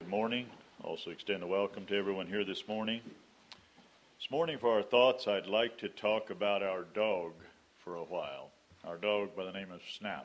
morning. Also extend a welcome to everyone here this morning. This morning for our thoughts, I'd like to talk about our dog for a while. Our dog by the name of Snap.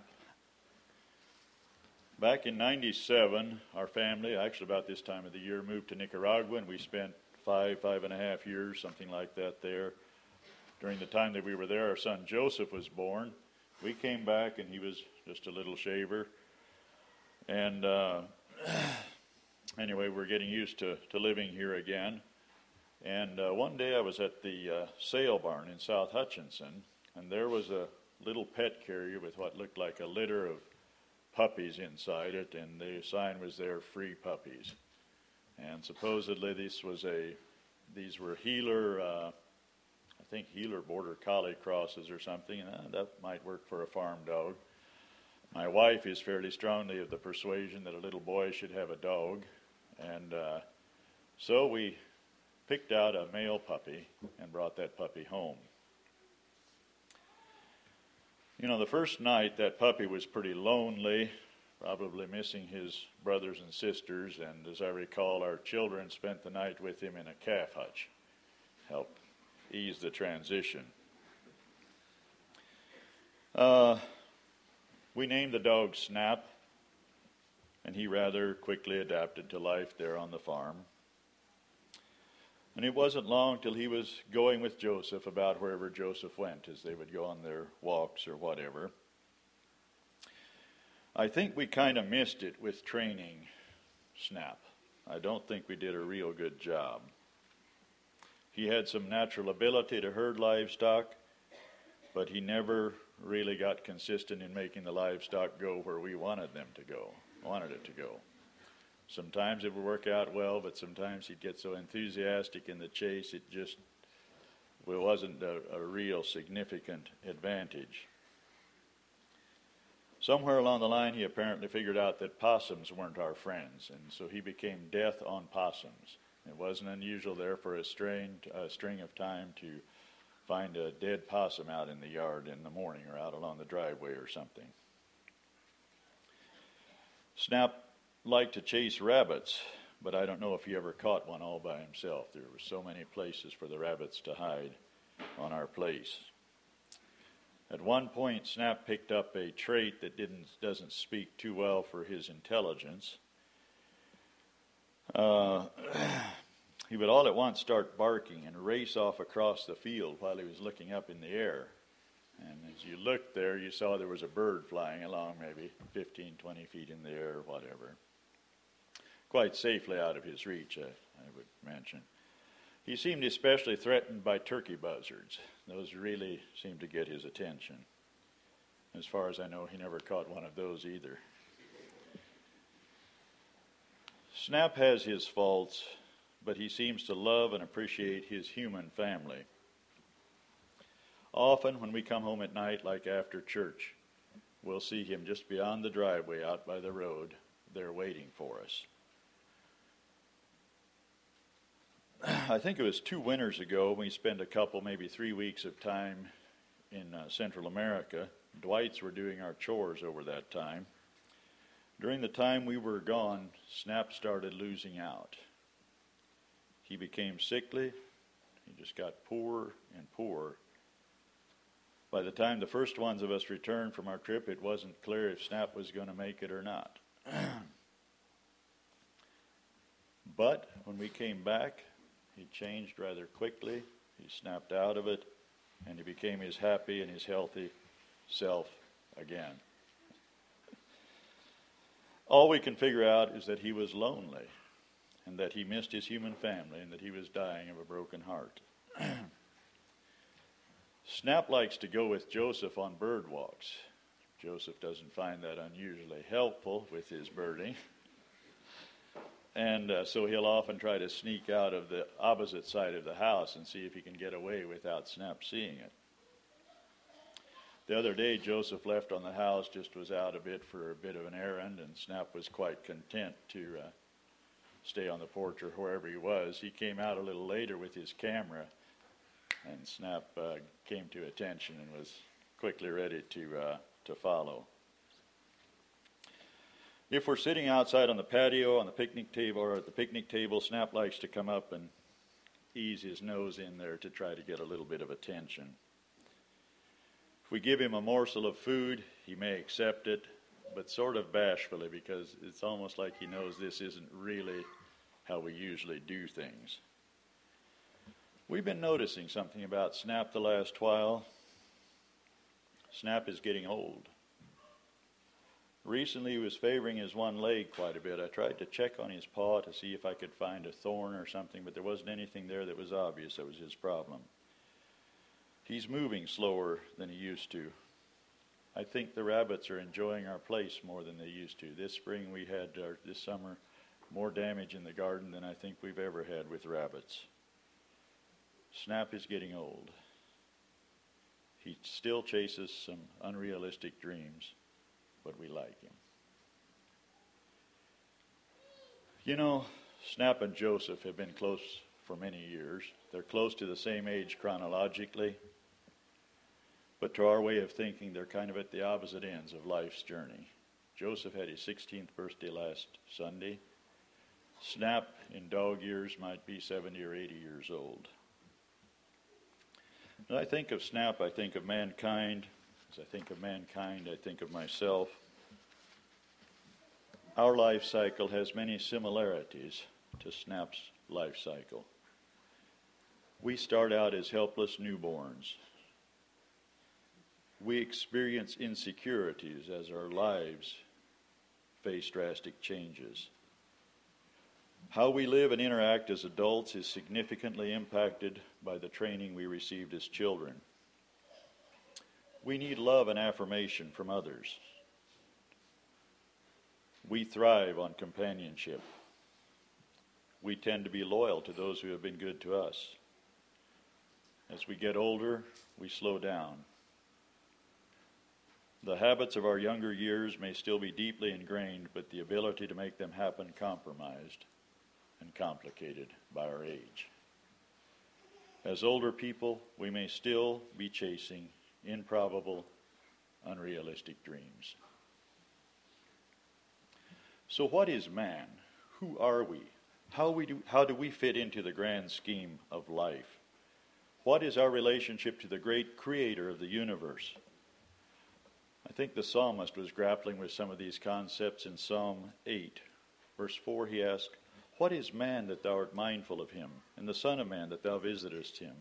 Back in 97, our family, actually about this time of the year, moved to Nicaragua, and we spent 5.5 years, something like that there. During the time that we were there, our son Joseph was born. We came back, and he was just a little shaver. And anyway, we're getting used to living here again. And one day I was at the sale barn in South Hutchinson, and there was a little pet carrier with what looked like a litter of puppies inside it, and the sign was there, free puppies. And supposedly these were Heeler, I think Heeler Border Collie crosses or something, and that might work for a farm dog. My wife is fairly strongly of the persuasion that a little boy should have a dog, and so we picked out a male puppy and brought that puppy home. You know, the first night that puppy was pretty lonely, probably missing his brothers and sisters, and as I recall, our children spent the night with him in a calf hutch, helped ease the transition. We named the dog Snap, and he rather quickly adapted to life there on the farm. And it wasn't long till he was going with Joseph about wherever Joseph went, as they would go on their walks or whatever. I think we kind of missed it with training Snap. I don't think we did a real good job. He had some natural ability to herd livestock, but he never really got consistent in making the livestock go where we wanted it to go. Sometimes it would work out well, but sometimes he'd get so enthusiastic in the chase it wasn't a real significant advantage. Somewhere along the line he apparently figured out that possums weren't our friends, and so he became death on possums. It wasn't unusual there for a string of time to find a dead possum out in the yard in the morning or out along the driveway or something. Snap liked to chase rabbits, but I don't know if he ever caught one all by himself. There were so many places for the rabbits to hide on our place. At one point, Snap picked up a trait that doesn't speak too well for his intelligence. He would all at once start barking and race off across the field while he was looking up in the air. And as you looked there, you saw there was a bird flying along maybe 15, 20 feet in the air or whatever. Quite safely out of his reach, I would mention. He seemed especially threatened by turkey buzzards. Those really seemed to get his attention. As far as I know, he never caught one of those either. Snap has his faults, but he seems to love and appreciate his human family. Often when we come home at night, like after church, we'll see him just beyond the driveway out by the road, there waiting for us. I think it was 2 winters ago, we spent a couple, maybe 3 weeks of time in Central America. Dwight's were doing our chores over that time. During the time we were gone, Snap started losing out. He became sickly. He just got poorer and poorer. By the time the first ones of us returned from our trip, it wasn't clear if Snap was going to make it or not. But when we came back, he changed rather quickly. He snapped out of it, and he became his happy and his healthy self again. All we can figure out is that he was lonely, and that he missed his human family, and that he was dying of a broken heart. Snap likes to go with Joseph on bird walks. Joseph doesn't find that unusually helpful with his birding. And so he'll often try to sneak out of the opposite side of the house and see if he can get away without Snap seeing it. The other day, Joseph left on the house, just was out for a bit of an errand, and Snap was quite content to stay on the porch or wherever he was. He came out a little later with his camera, and Snap came to attention and was quickly ready to follow. If we're sitting outside on the patio, on the picnic table, or at the picnic table, Snap likes to come up and ease his nose in there to try to get a little bit of attention. If we give him a morsel of food, he may accept it, but sort of bashfully, because it's almost like he knows this isn't really how we usually do things. We've been noticing something about Snap the last while. Snap is getting old. Recently he was favoring his one leg quite a bit. I tried to check on his paw to see if I could find a thorn or something, but there wasn't anything there that was obvious that was his problem. He's moving slower than he used to. I think the rabbits are enjoying our place more than they used to. This spring we had, this summer, more damage in the garden than I think we've ever had with rabbits. Snap is getting old. He still chases some unrealistic dreams, but we like him. You know, Snap and Joseph have been close for many years. They're close to the same age chronologically, but to our way of thinking, they're kind of at the opposite ends of life's journey. Joseph had his 16th birthday last Sunday. Snap, in dog years, might be 70 or 80 years old. When I think of Snap, I think of mankind. As I think of mankind, I think of myself. Our life cycle has many similarities to Snap's life cycle. We start out as helpless newborns. We experience insecurities as our lives face drastic changes. How we live and interact as adults is significantly impacted by the training we received as children. We need love and affirmation from others. We thrive on companionship. We tend to be loyal to those who have been good to us. As we get older, we slow down. The habits of our younger years may still be deeply ingrained, but the ability to make them happen compromised and complicated by our age. As older people, we may still be chasing improbable, unrealistic dreams. So what is man? Who are we? How do we fit into the grand scheme of life? What is our relationship to the great creator of the universe? I think the psalmist was grappling with some of these concepts in Psalm 8. Verse 4, he asked, "What is man that thou art mindful of him, and the son of man that thou visitest him?"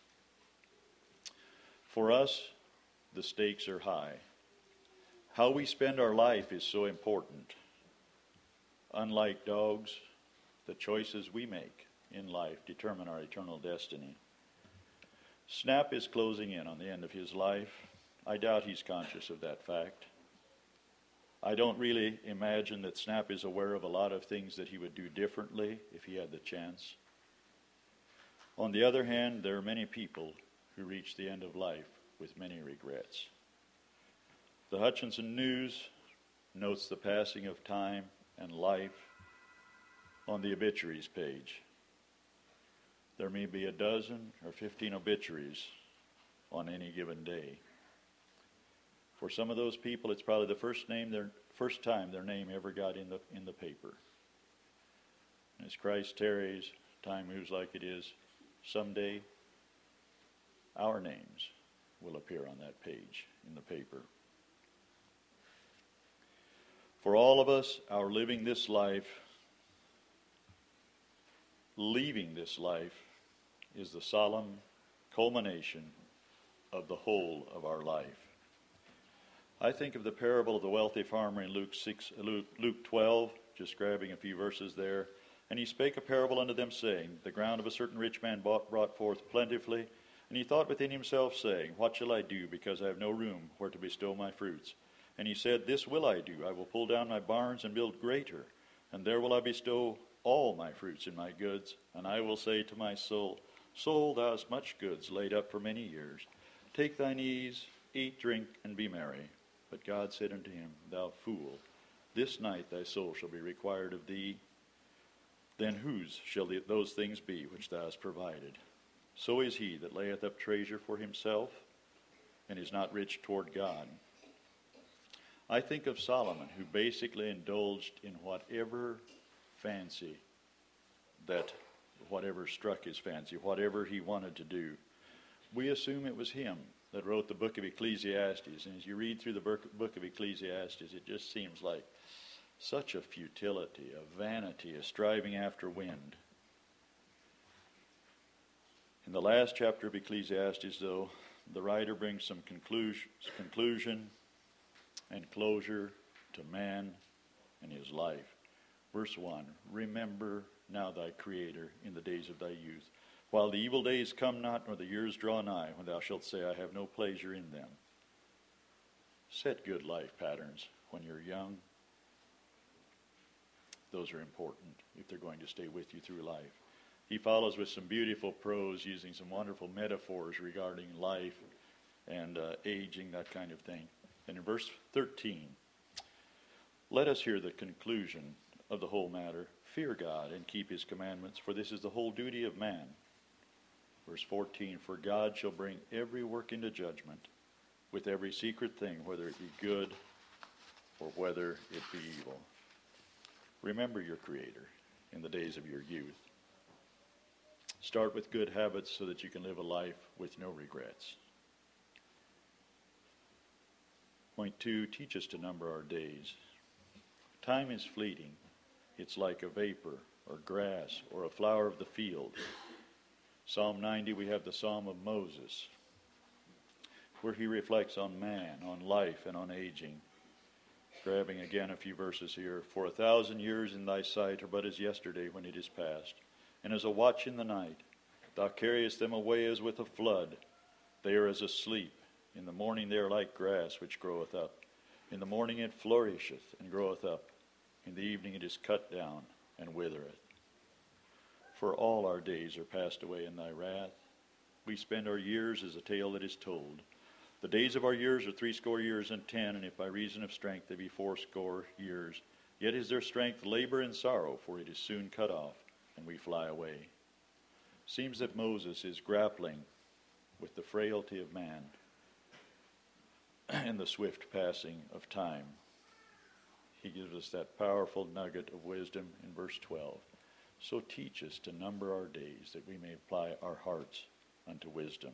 For us, the stakes are high. How we spend our life is so important. Unlike dogs, the choices we make in life determine our eternal destiny. Snap is closing in on the end of his life. I doubt he's conscious of that fact. I don't really imagine that Snap is aware of a lot of things that he would do differently if he had the chance. On the other hand, there are many people who reach the end of life with many regrets. The Hutchinson News notes the passing of time and life on the obituaries page. There may be a dozen or 15 obituaries on any given day. For some of those people, it's probably the first time their name ever got in the paper. And as Christ tarries, time moves like it is. Someday, our names will appear on that page in the paper. For all of us, our living this life, leaving this life, is the solemn culmination of the whole of our life. I think of the parable of the wealthy farmer in Luke 12, just grabbing a few verses there. "And he spake a parable unto them, saying, The ground of a certain rich man brought forth plentifully. And he thought within himself, saying, What shall I do, because I have no room where to bestow my fruits? And he said, This will I do. I will pull down my barns and build greater, and there will I bestow all my fruits and my goods. And I will say to my soul, Soul, thou hast much goods laid up for many years. Take thine ease, eat, drink, and be merry. But God said unto him, Thou fool, this night thy soul shall be required of thee. Then whose shall those things be which thou hast provided? So is he that layeth up treasure for himself, and is not rich toward God. I think of Solomon, who basically indulged in whatever fancy whatever struck his fancy, whatever he wanted to do. We assume it was him that wrote the book of Ecclesiastes. And as you read through the book of Ecclesiastes, it just seems like such a futility, a vanity, a striving after wind. In the last chapter of Ecclesiastes, though, the writer brings some conclusion and closure to man and his life. Verse 1, remember now thy Creator in the days of thy youth, while the evil days come not, nor the years draw nigh, when thou shalt say, I have no pleasure in them. Set good life patterns when you're young. Those are important if they're going to stay with you through life. He follows with some beautiful prose, using some wonderful metaphors regarding life and aging, that kind of thing. And in verse 13, let us hear the conclusion of the whole matter. Fear God and keep his commandments, for this is the whole duty of man. Verse 14, for God shall bring every work into judgment with every secret thing, whether it be good or whether it be evil. Remember your Creator in the days of your youth. Start with good habits so that you can live a life with no regrets. Point 2, teach us to number our days. Time is fleeting. It's like a vapor or grass or a flower of the field. Psalm 90, we have the Psalm of Moses, where he reflects on man, on life, and on aging. Grabbing again a few verses here. For 1,000 years in thy sight are but as yesterday when it is past, and as a watch in the night. Thou carriest them away as with a flood. They are as asleep. In the morning they are like grass which groweth up. In the morning it flourisheth and groweth up. In the evening it is cut down and withereth. For all our days are passed away in thy wrath. We spend our years as a tale that is told. The days of our years are 80 years and 10, and if by reason of strength they be 80 years. Yet is their strength labor and sorrow, for it is soon cut off, and we fly away. Seems that Moses is grappling with the frailty of man and the swift passing of time. He gives us that powerful nugget of wisdom in verse 12. So teach us to number our days, that we may apply our hearts unto wisdom.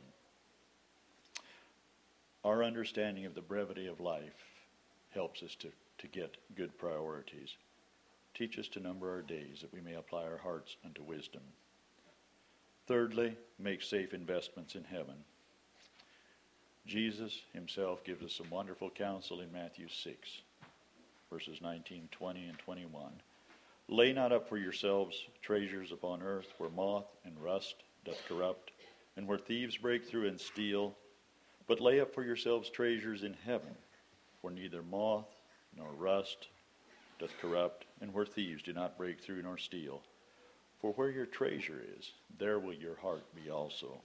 Our understanding of the brevity of life helps us to get good priorities. Teach us to number our days, that we may apply our hearts unto wisdom. Thirdly, make safe investments in heaven. Jesus himself gives us some wonderful counsel in Matthew 6, verses 19, 20, and 21. Lay not up for yourselves treasures upon earth, where moth and rust doth corrupt, and where thieves break through and steal. But lay up for yourselves treasures in heaven, where neither moth nor rust doth corrupt, and where thieves do not break through nor steal. For where your treasure is, there will your heart be also.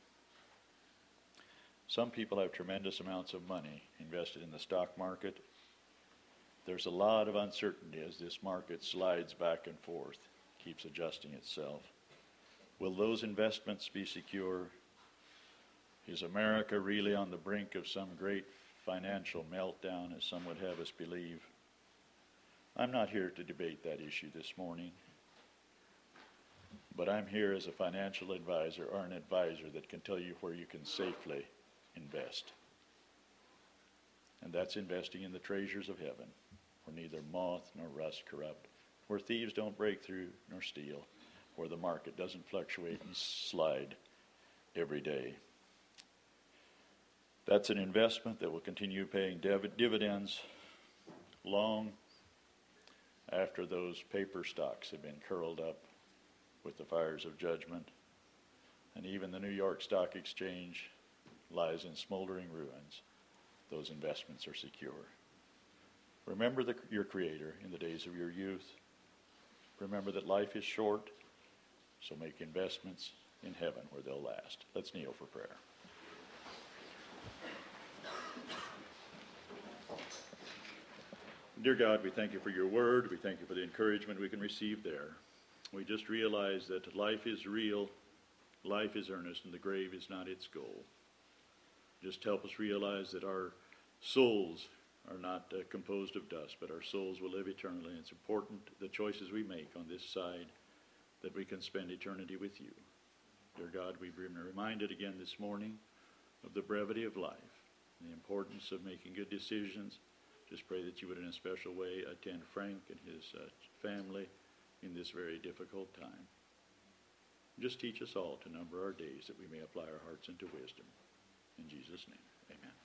Some people have tremendous amounts of money invested in the stock market. There's a lot of uncertainty as this market slides back and forth, keeps adjusting itself. Will those investments be secure? Is America really on the brink of some great financial meltdown, as some would have us believe? I'm not here to debate that issue this morning, but I'm here as a financial advisor or an advisor that can tell you where you can safely invest. And that's investing in the treasures of heaven, where neither moth nor rust corrupt, where thieves don't break through nor steal, where the market doesn't fluctuate and slide every day. That's an investment that will continue paying dividends long after those paper stocks have been curled up with the fires of judgment. And even the New York Stock Exchange lies in smoldering ruins. Those investments are secure. Remember your Creator in the days of your youth. Remember that life is short, so make investments in heaven where they'll last. Let's kneel for prayer. Dear God, we thank you for your word. We thank you for the encouragement we can receive there. We just realize that life is real, life is earnest, and the grave is not its goal. Just help us realize that our souls are not composed of dust, but our souls will live eternally. And it's important, the choices we make on this side, that we can spend eternity with you. Dear God, we've been reminded again this morning of the brevity of life, and the importance of making good decisions. Just pray that you would in a special way attend Frank and his family in this very difficult time. Just teach us all to number our days that we may apply our hearts into wisdom. In Jesus' name, amen.